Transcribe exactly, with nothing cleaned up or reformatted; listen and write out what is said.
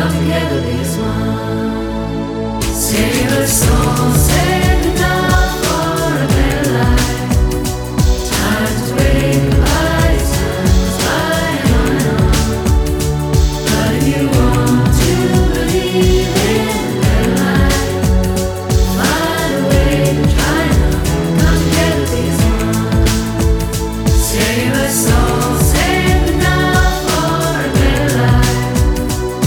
all together be as one. Save us all, save